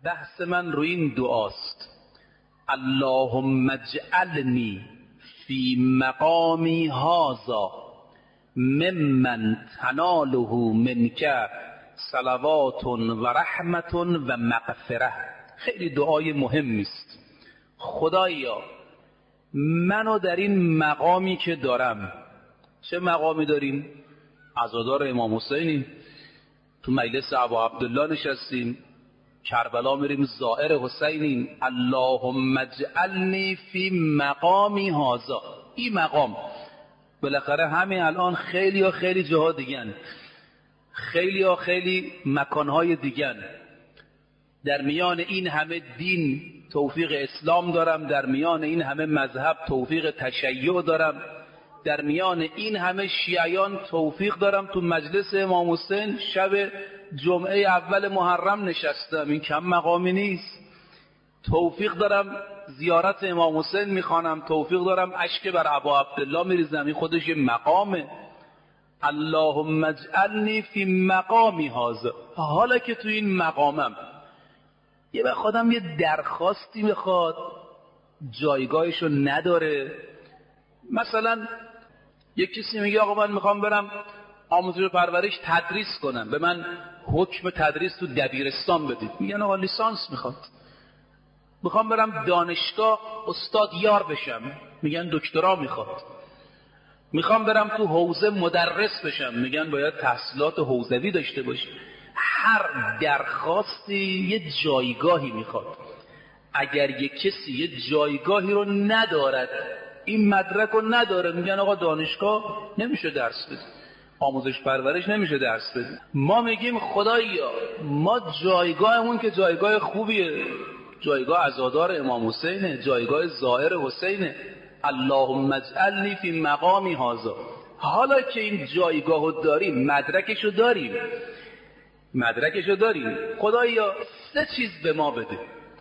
بحث من روی این دعاست: اللهم اجعلنی فی مقامی هذا ممن تناله منک صلوات و رحمت و مغفره. خیلی دعای مهمی است. خدایا منو در این مقامی که دارم، چه مقامی داریم؟ عزادار امام حسینیم، تو مجلس ابا عبدالله نشستیم، کربلا میریم زائر حسینیم. اللهم اجعلنی فی مقامی هذا. این مقام بالاخره همین الان خیلی جاها دیگن، خیلی مکانهای دیگن. در میان این همه دین توفیق اسلام دارم، در میان این همه مذهب توفیق تشیع دارم، در میان این همه شیعیان توفیق دارم تو مجلس امام حسین شب جمعه اول محرم نشستم. این کم مقامی نیست. توفیق دارم زیارت امام حسین میخوانم، توفیق دارم اشک بر ابا عبدالله میریزم، این خودش یه مقامه. اللهم اجعلنی فی مقامی هذا. حالا که تو این مقامم، یه وقت آدم یه درخواستی میخواد، جایگاهشو نداره. مثلا یک کسی میگه آقا من میخوام برم آموزش و پرورش تدریس کنم، به من حکم تدریس تو دبیرستان بدید. میگن آقا لیسانس میخوام برم دانشگاه استاد یار بشم، میگن دکترا میخواد. میخوام برم تو حوزه مدرس بشم، میگن باید تحصیلات حوزوی داشته باشی. هر درخواستی یه جایگاهی میخواد. اگر یک کسی یه جایگاهی رو ندارد، این مدرک رو نداره، میگن آقا دانشگاه نمیشه درس بده، آموزش پرورش نمیشه درس بده. ما میگیم خدایا ما جایگاهمون که جایگاه خوبیه، جایگاه عزادار امام حسینه، جایگاه زائر حسینه. اللهم اجعلنی فی مقامی هذا. حالا که این جایگاهو داریم، مدرکشو داریم، خدایا سه چیز به ما بده: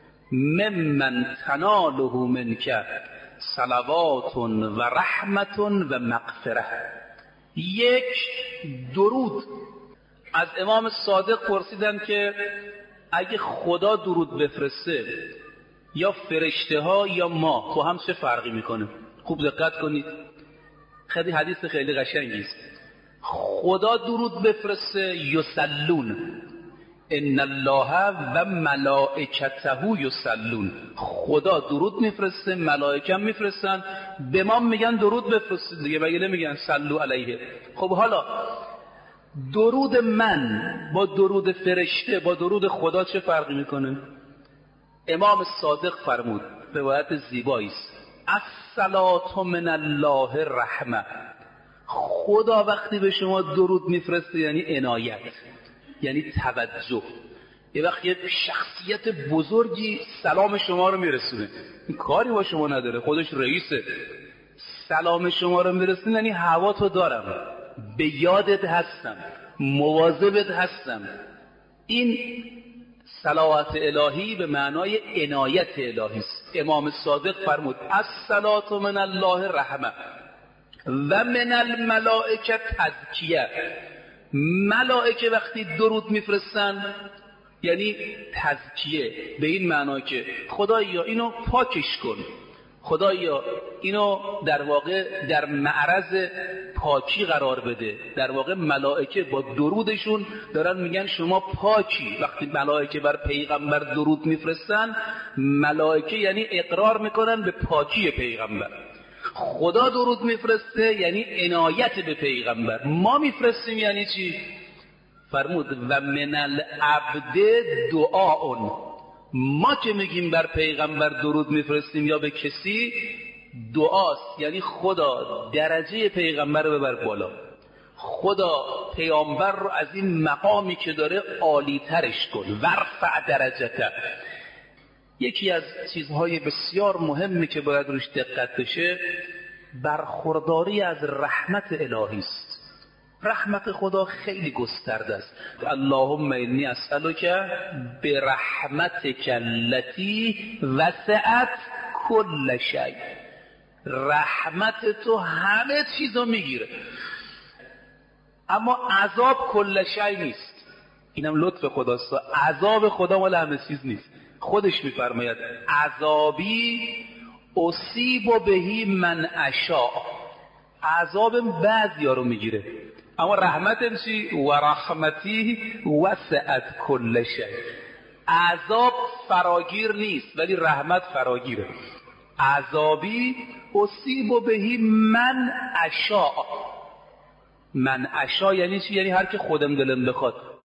ممن تناله منک صلوات و رحمت و مغفره. یک، درود. از امام صادق پرسیدن که اگه خدا درود بفرسته، یا فرشته ها یا ما، تو هم چه فرقی میکنه؟ خوب دقت کنید، خیلی حدیث خیلی قشنگی است. خدا درود بفرسته، یصلون، ان الله و ملائکته یصلون. خدا درود میفرسته، ملائکه هم میفرستن، به ما میگن درود بفرسته دیگه، مگه نمیگن صلوا علیه؟ خب حالا درود من با درود فرشته با درود خدا چه فرقی میکنه؟ امام صادق فرمود، روایت زیبایی است: الصلاة من الله رحمه. خدا وقتی به شما درود میفرسته یعنی عنایت، یعنی توجه. یه وقت یه شخصیت بزرگی سلام شما رو میرسونه، این کاری با شما نداره، خودش رئیسه، سلام شما رو میرسونه یعنی هوا تو دارم، به یادت هستم، مواظبت هستم. این صلوات الهی به معنای عنایت الهی است. امام صادق فرمود: الصلاة من الله رحمه و من الملائکه تزکیه. ملائکه وقتی درود میفرستن یعنی تزکیه، به این معنا که خدایا اینو پاکش کن، خدایا اینو در واقع در معرض پاکی قرار بده. در واقع ملائکه با درودشون دارن میگن شما پاکی. وقتی ملائکه بر پیغمبر درود میفرستن، ملائکه یعنی اقرار میکنن به پاکی پیغمبر. خدا درود میفرسته یعنی عنایت به پیغمبر. ما میفرستیم یعنی چی؟ فرمود: و من العبد دعاء. ما که میگیم بر پیغمبر درود میفرستیم یا به کسی، دعاست، یعنی خدا درجه پیغمبر رو ببر بالا، خدا پیامبر رو از این مقامی که داره عالی ترش کن، ورفع درجته. یکی از چیزهای بسیار مهمی که باید روش دقت بشه، برخورداری از رحمت الهی است. رحمت خدا خیلی گسترده است. اللهم انی اسألک برحمتک التي وسعت کل شیء. رحمت تو همه چیزو میگیره، اما عذاب کل شیء نیست. اینم لطف خداست. عذاب خدا مال همه چیز نیست. خودش میفرماید عذابی اصیب بهی من اشاء، عذاب بعضیا رو میگیره، اما رحمتم چی؟ و رحمتی وسعت کل شیء. عذاب فراگیر نیست ولی رحمت فراگیره. عذابی اصیب بهی من اشاء. من اشاء یعنی چی؟ یعنی هر که خودم دلم بخواد.